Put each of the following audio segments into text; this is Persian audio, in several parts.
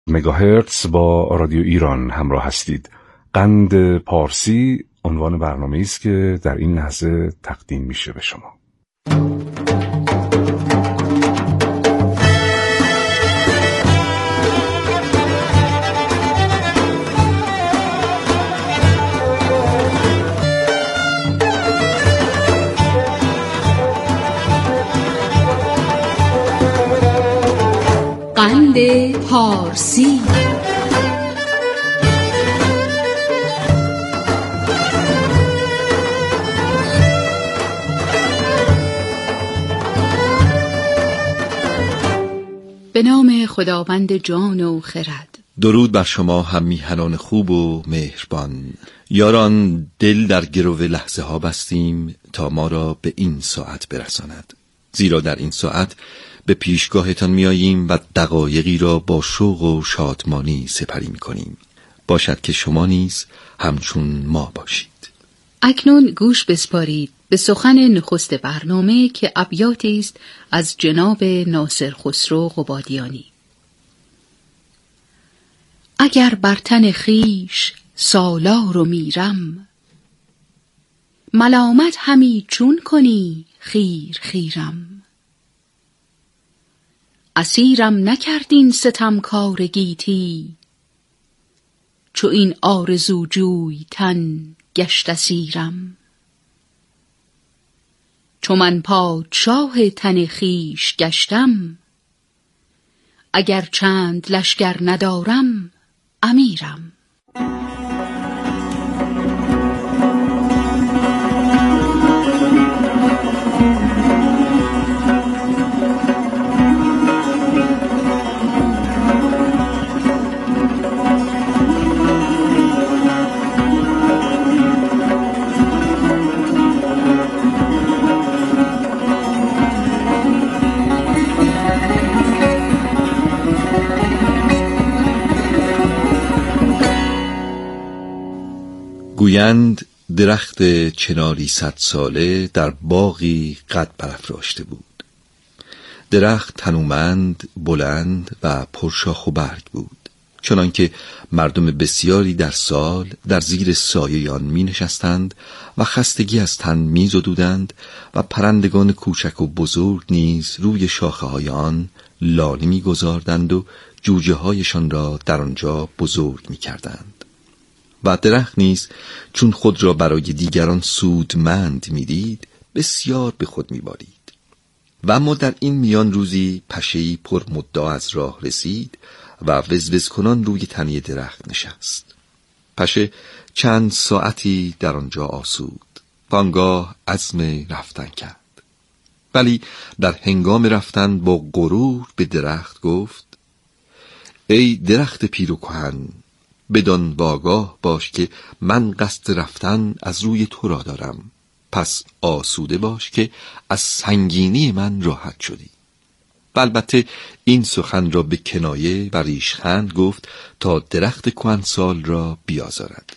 مگاهرتز با رادیو ایران همراه هستید. قند پارسی عنوان برنامه‌ای است که در این لحظه تقدیم میشه به شما. قند پارسی. به نام خداوند جان و خرد. درود بر شما هم میهنان خوب و مهربان. یاران، دل در گرو لحظه ها بستیم تا ما را به این ساعت برساند، زیرا در این ساعت به پیشگاهتان میاییم و دقایقی را با شوق و شادمانی سپری میکنیم. باشد که شما نیز همچون ما باشید. اکنون گوش بسپارید به سخن نخست برنامه که ابیاتی است از جناب ناصر خسرو قبادیانی. اگر بر تن خویش سالار و میرم، ملامت همی چون کنی خیر خیرم. اسیرم نکردین ستمکار گیتی، چو این آرزو جوی تن گشت اسیرم. چو من پادشاه تن خویش گشتم، اگر چند لشکر ندارم امیرم. گویند درخت چناری 100 ساله در باغی قد برافراشته بود. درخت تنومند، بلند و پرشاخ و برگ بود، چنانکه مردم بسیاری در سال در زیر سایه آن می نشستند و خستگی از تن می زدودند و پرندگان کوچک و بزرگ نیز روی شاخه های آن لاله می گذاردند و جوجه هایشان را در آنجا بزرگ می کردند. و درخت نیز چون خود را برای دیگران سودمند می‌دید، بسیار به خود می‌بالید. و اما در این میان روزی پشه‌ای پر مدعا از راه رسید و وزوز کنان روی تنه درخت نشست. پشه چند ساعتی در آنجا آسود، آنگاه عزم رفتن کرد. ولی در هنگام رفتن با غرور به درخت گفت: ای درخت پیر و کهن، بدان و آگاه باش که من قصد رفتن از روی تو را دارم، پس آسوده باش که از سنگینی من راحت شدی. و البته این سخن را به کنایه و ریشخند گفت تا درخت کهنسال را بیازارد.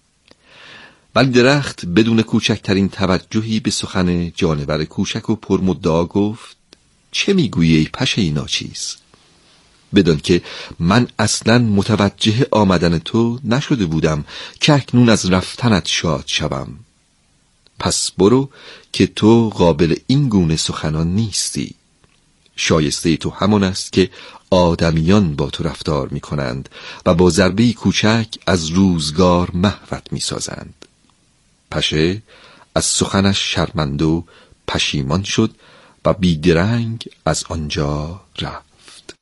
ولی درخت بدون کوچکترین توجهی به سخن جانور کوچک و پرمدعا گفت: چه میگویی ای پشه ناچیز؟ بدان که من اصلا متوجه آمدن تو نشده بودم که اکنون از رفتنت شاد شوم. پس برو که تو قابل این گونه سخنان نیستی. شایسته تو همان است که آدمیان با تو رفتار می کنند و با ضربه کوچک از روزگار محوت می سازند. پشه از سخنش شرمنده و پشیمان شد و بیدرنگ از آنجا رفت.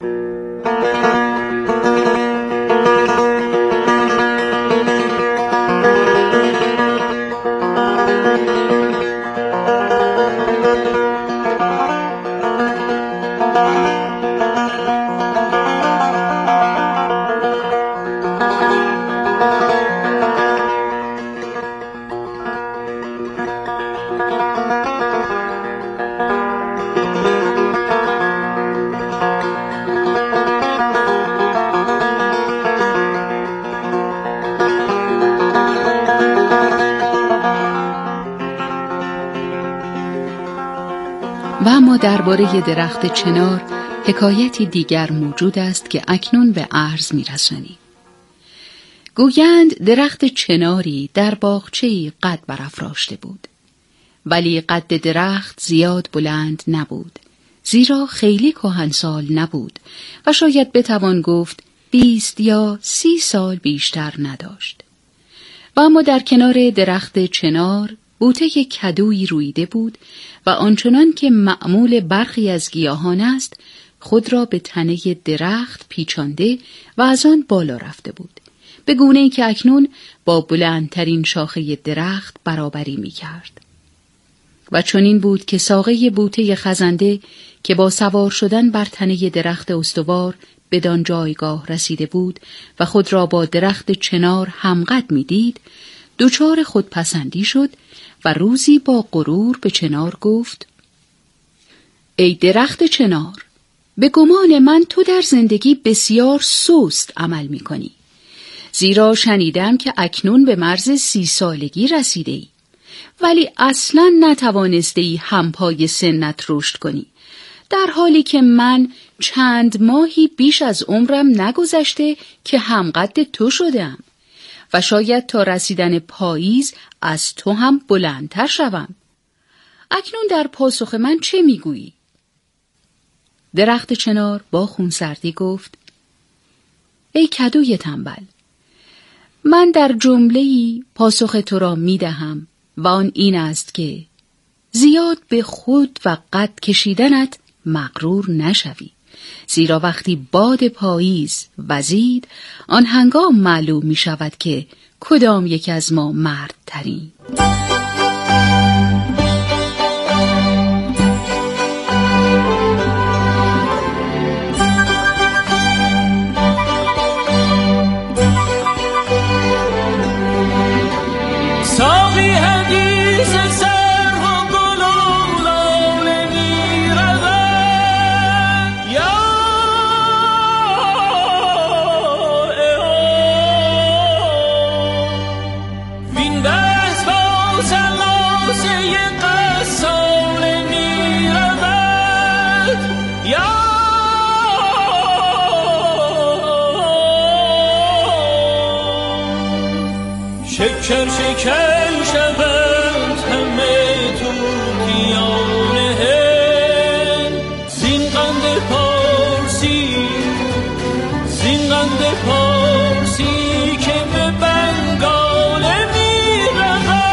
و اما درباره درخت چنار حکایتی دیگر موجود است که اکنون به عرض می‌رسانیم. گویند درخت چناری در باغچه‌ای قد برافراشته بود، ولی قد درخت زیاد بلند نبود، زیرا خیلی کهنسال نبود و شاید بتوان گفت 20 یا 30 سال بیشتر نداشت. و اما در کنار درخت چنار بوته کدویی رویده بود و آنچنان که معمول برخی از گیاهان است، خود را به تنه درخت پیچانده و از آن بالا رفته بود، به گونه‌ای که اکنون با بلندترین شاخه درخت برابری می کرد. و چنین بود که ساقه بوته خزنده که با سوار شدن بر تنه درخت استوار بدان جایگاه رسیده بود و خود را با درخت چنار همقد می دید، دچار خودپسندی شد و روزی با غرور به چنار گفت: ای درخت چنار، به گمان من تو در زندگی بسیار سست عمل می کنی، زیرا شنیدم که اکنون به مرز 30 سالگی رسیده ای، ولی اصلاً نتوانسته ای همپای سنت رشد کنی، در حالی که من چند ماهی بیش از عمرم نگذشته که همقد تو شدم و شاید تا رسیدن پاییز از تو هم بلندتر شوم. اکنون در پاسخ من چه میگویی؟ درخت چنار با خونسردی گفت: ای کدوی تنبل، من در جمله‌ای پاسخ تو را میدهم و آن این است که زیاد به خود و قد کشیدنت مغرور نشوی، زیرا وقتی باد پاییز وزید، آن هنگام معلوم می شود که کدام یک از ما مرد ترین. شکر شکر شوند همه طوطیان هند، زین قند پارسی، زین قند پارسی که به بنگال می رود.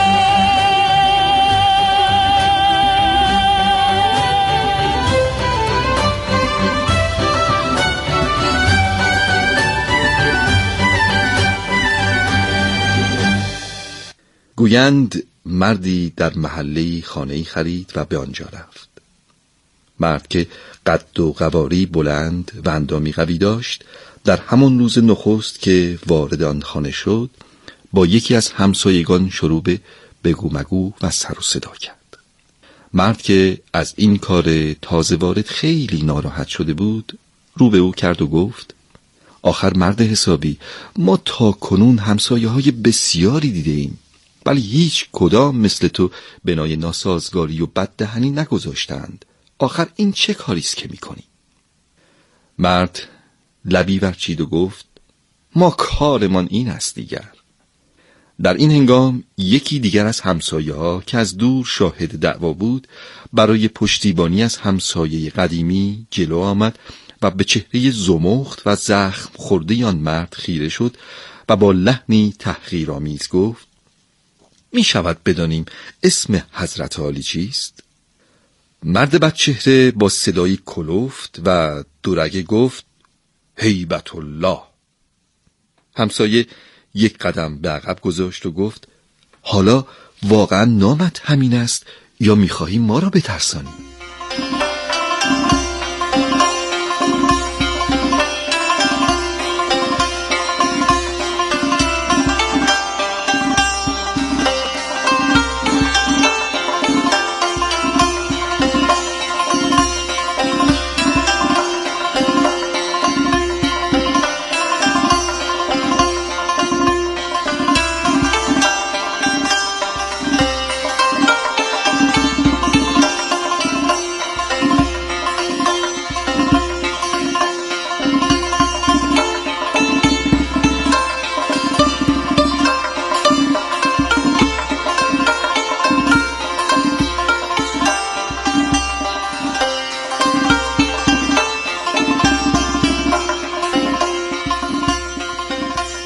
گویند مردی در محله خانه‌ای خرید و به آنجا رفت. مرد که قد و قواری بلند و اندامی قوی داشت، در همان روز نخست که وارد آن خانه شد، با یکی از همسایگان شروع به بگو مگو و سر و صدا کرد. مرد که از این کار تازه وارد خیلی ناراحت شده بود، رو به او کرد و گفت: آخر مرد حسابی، ما تا کنون همسایه های بسیاری دیده ایم، ولی هیچ کدام مثل تو بنای ناسازگاری و بددهنی نگذاشتند. آخر این چه کاریست که میکنی؟ مرد لبی ورچید و گفت: ما کارمان این است دیگر. در این هنگام یکی دیگر از همسایه ها که از دور شاهد دعوا بود، برای پشتیبانی از همسایه قدیمی جلو آمد و به چهره زمخت و زخم خورده آن مرد خیره شد و با لحنی تحقیرآمیز گفت: می شود بدانیم اسم حضرت عالی چیست؟ مرد بدچهره با صدایی کلفت و دورگه گفت: هیبت الله. همسایه یک قدم به عقب گذاشت و گفت: حالا واقعا نامت همین است یا می‌خواهی ما را بترسانی؟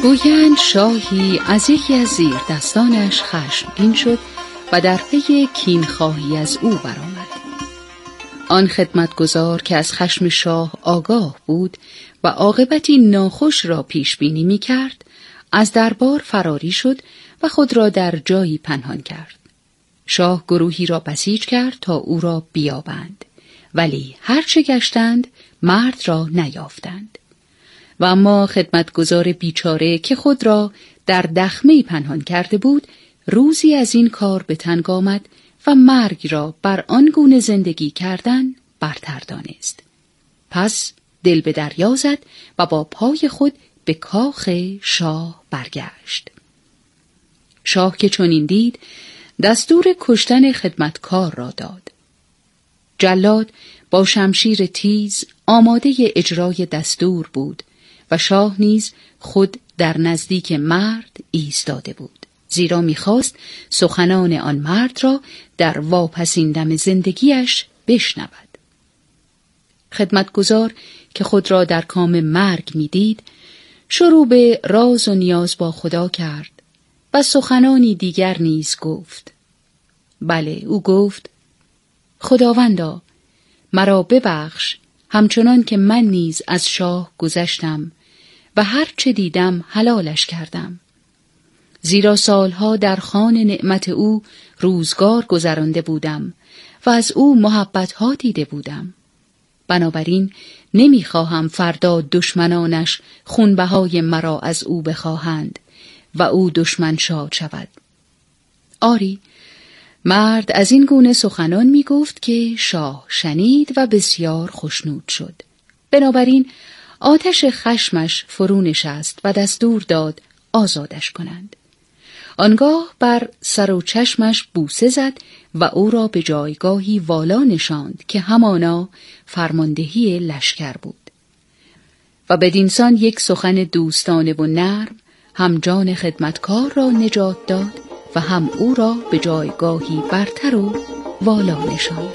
گویند شاهی از یکی از زیر دستانش خشمگین شد و در پی کینخواهی از او برآمد. آن خدمتگزار که از خشم شاه آگاه بود و عاقبتی ناخوش را پیش بینی می کرد، از دربار فراری شد و خود را در جایی پنهان کرد. شاه گروهی را بسیج کرد تا او را بیابند، ولی هرچه گشتند مرد را نیافتند. و اما خدمتگزار بیچاره که خود را در دخمه‌ای پنهان کرده بود، روزی از این کار به تنگ آمد و مرگ را بر آن گونه زندگی کردن برتر دانست. پس دل به دریا زد و با پای خود به کاخ شاه برگشت. شاه که چنین دید، دستور کشتن خدمتکار را داد. جلاد با شمشیر تیز آماده اجرای دستور بود و شاه نیز خود در نزدیک مرد ایستاده بود، زیرا می‌خواست سخنان آن مرد را در واپسین دم زندگیش بشنود. خدمتگزار که خود را در کام مرگ می‌دید، شروع به راز و نیاز با خدا کرد و سخنانی دیگر نیز گفت. بله، او گفت: خداوندا، مرا ببخش، همچنان که من نیز از شاه گذشتم و هر چه دیدم حلالش کردم، زیرا سالها در خوان نعمت او روزگار گذرانده بودم و از او محبتها دیده بودم. بنابراین نمیخواهم فردا دشمنانش خونبهای مرا از او بخواهند و او دشمن شاد شود. آری، مرد از این گونه سخنان می گفت که شاه شنید و بسیار خوشنود شد. بنابراین آتش خشمش فرو نشست و دستور داد آزادش کنند. آنگاه بر سر و چشمش بوسه زد و او را به جایگاهی والا نشاند که همانا فرماندهی لشکر بود. و بدینسان یک سخن دوستانه و نرم هم جان خدمتکار را نجات داد و هم او را به جایگاهی برتر و والا نشاند.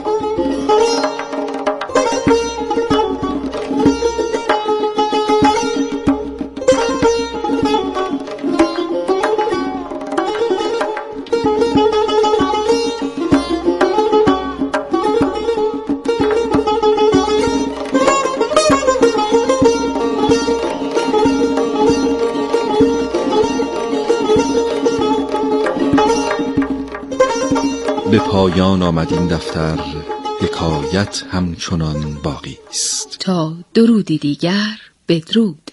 به پایان آمد این دفتر، حکایت همچنان باقی است. تا درودی دیگر، بدرود.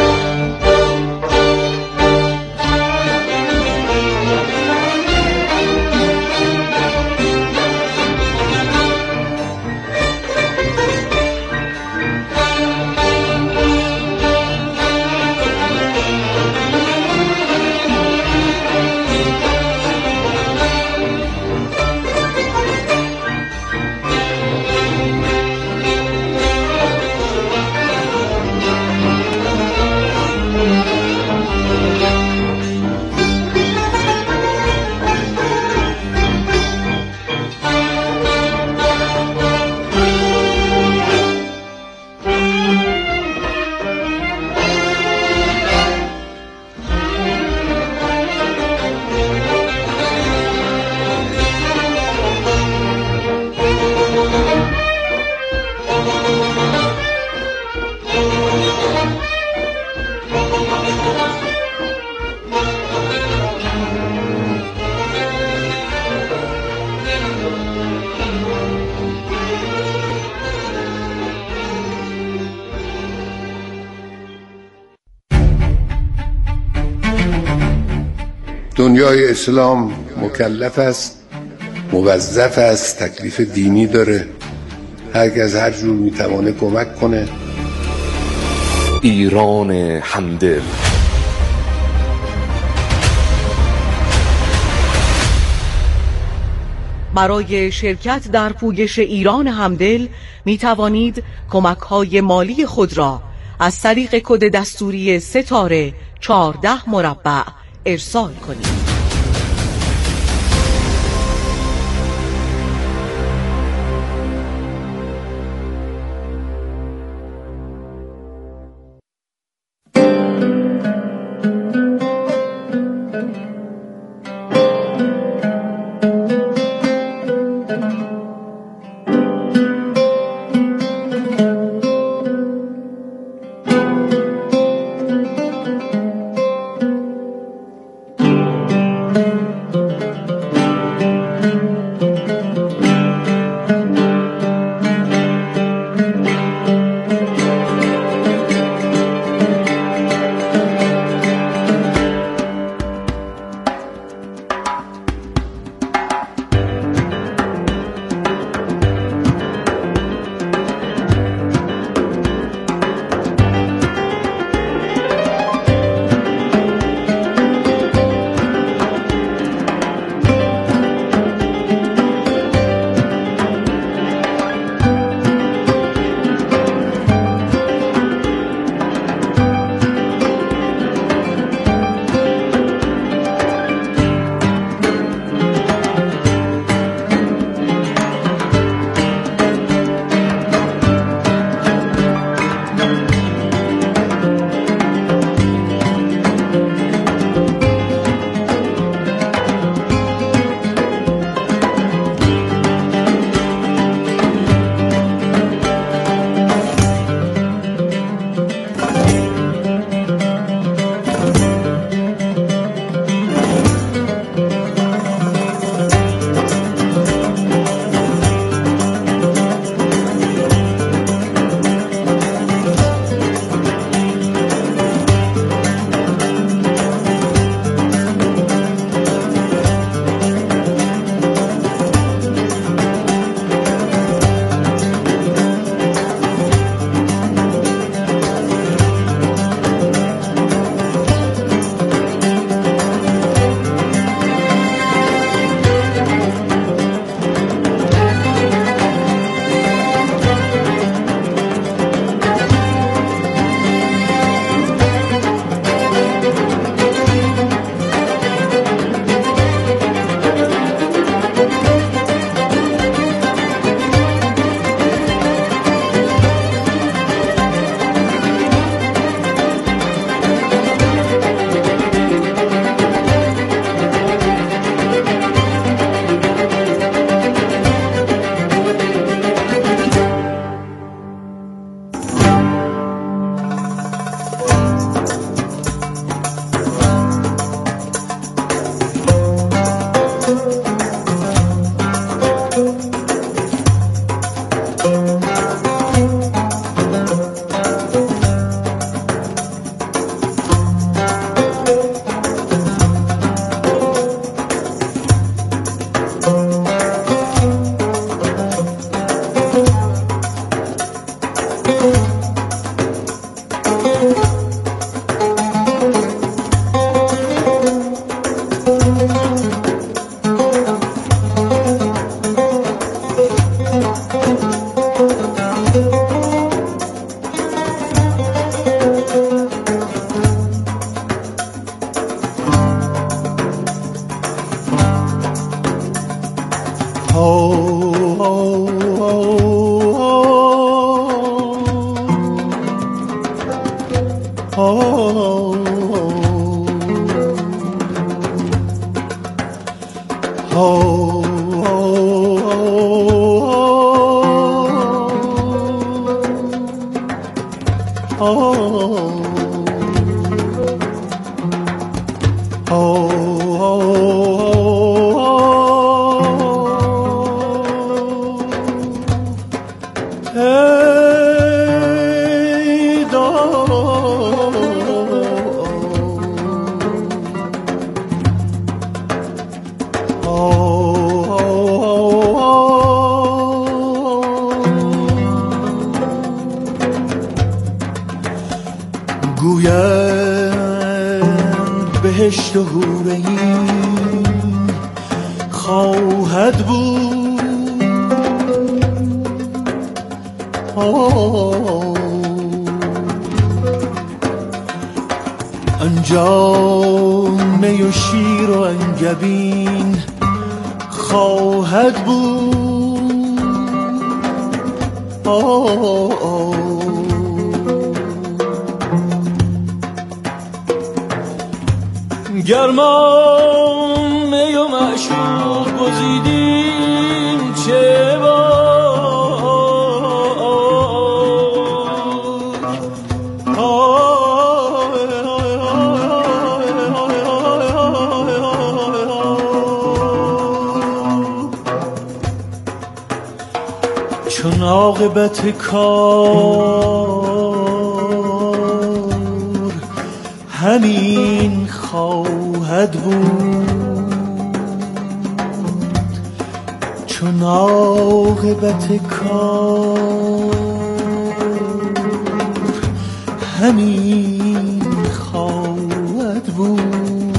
دنیای اسلام مکلف است، موظف است، تکلیف دینی داره، هر کس هر جور میتوانه کمک کنه. ایران همدل. برای شرکت در پویش ایران همدل می توانید کمک‌های مالی خود را از طریق کد دستوری ستاره 14 مربع ارسال کنید. گویند بهشت و حور عین خواهد بود، آنجا می و شیر و انگبین خواهد بود. گرما می و معشوق گزیدیم چه چون عاقبت کار همین خواهد بود، چون عاقبت کار همین خواهد بود.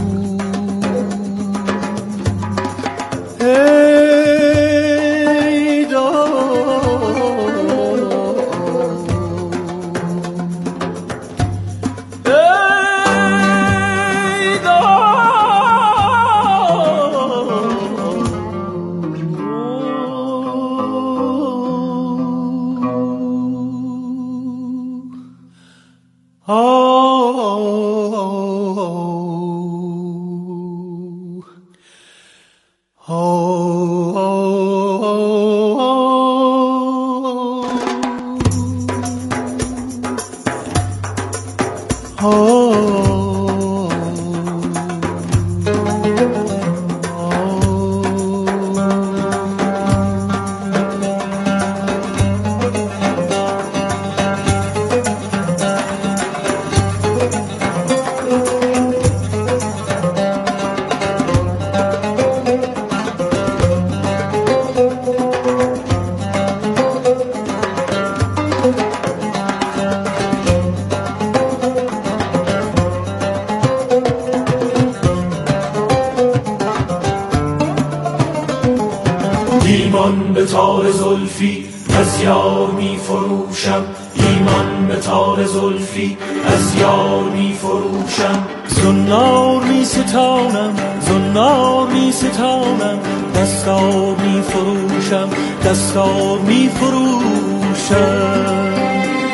ایمان به تار زلفی از یار می فروشم، ایمان به تار زلفی از یار می فروشم. زنار می ستانم، زنار می ستانم، دستار می فروشم، دستار می فروشم.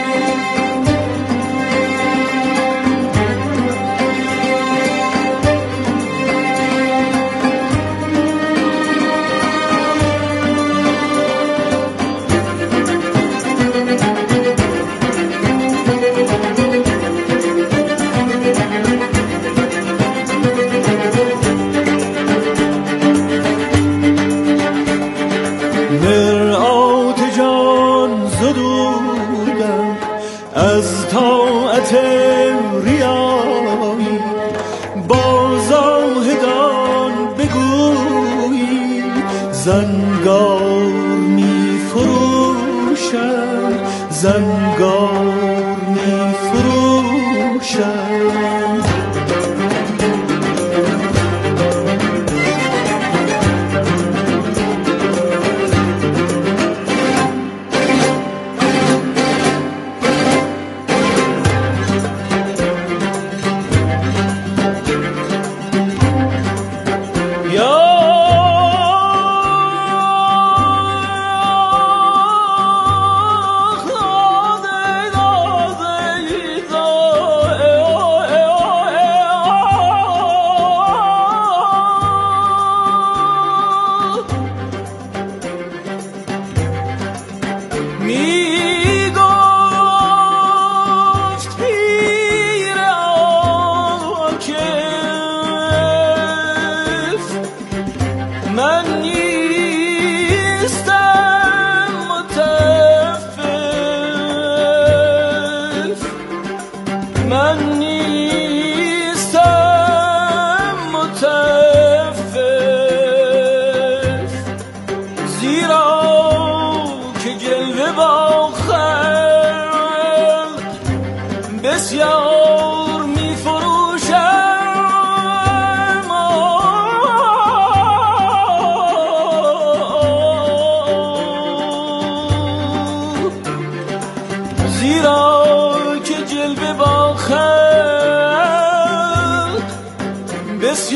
از طاعت ریایی با زاهدان بگویی، زنگار می فروشم، زنگار می فروشم.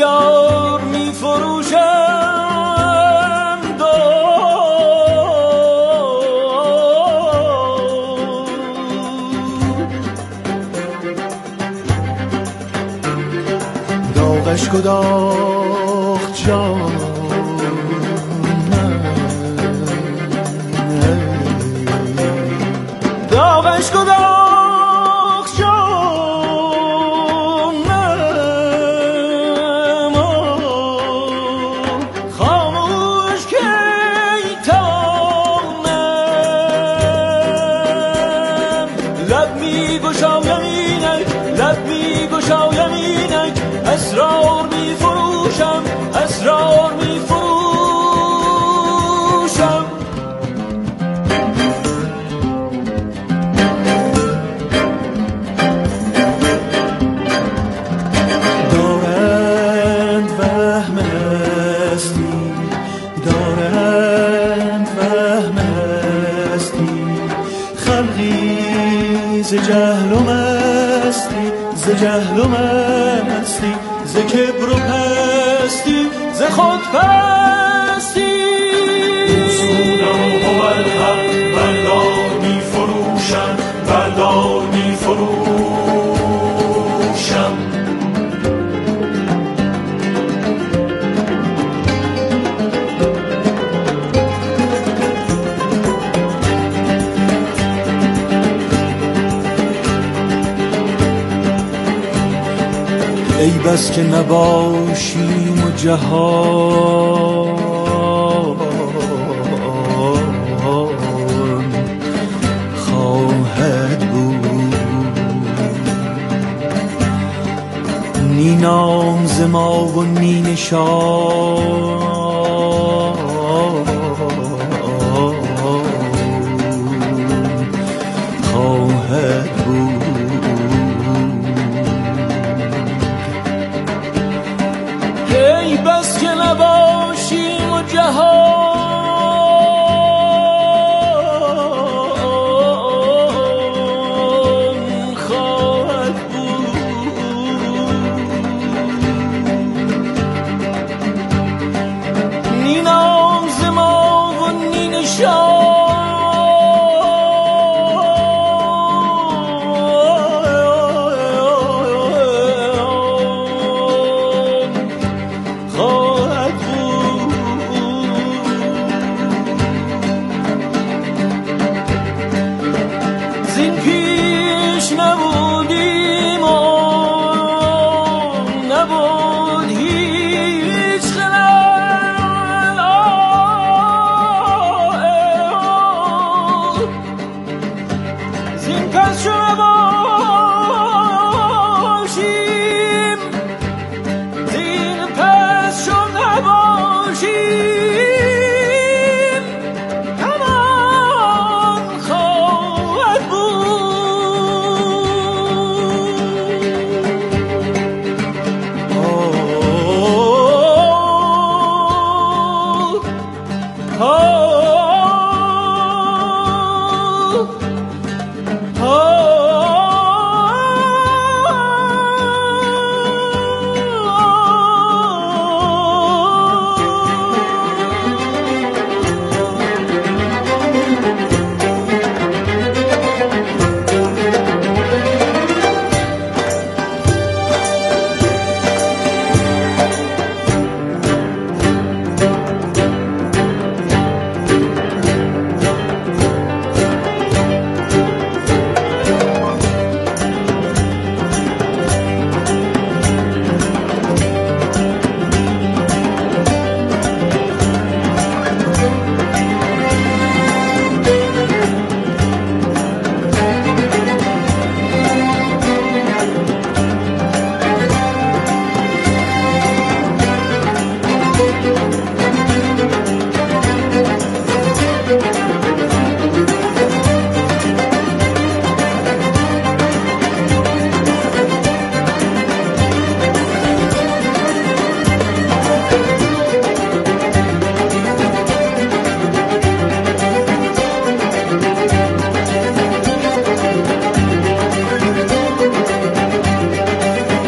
بسیار می فروشم داغش کداخت جان داغش کداخت جان خاموش که تانم لب می گشایم اینک لب می گشایم اینک اسرار می فروشم اسرار می فروشم دارند وهم هستی دارند وهم هستی خلقی ز جهل و مستی ز جهل و مستی ز کبر و پستی ز خود پستی سودم و الحق بردار می فروشم بردار می فروشم ای بس که نباشیم و جهان خواهد بود نی نام ز ما و نی نشان